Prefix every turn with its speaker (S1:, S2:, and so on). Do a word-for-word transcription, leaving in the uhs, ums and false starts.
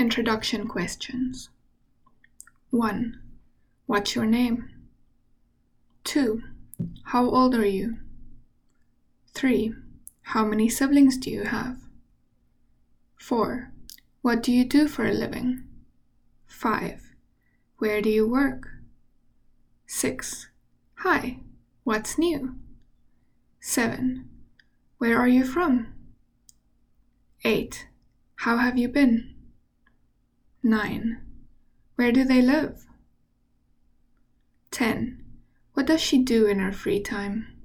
S1: Introduction questions. one. What's your name? two. How old are you? three. How many siblings do you have? four. What do you do for a living? five. Where do you work? six. Hi, what's new? seven. Where are you from? eight. How have you been? nine. Where do they live? ten. What does she do in her free time?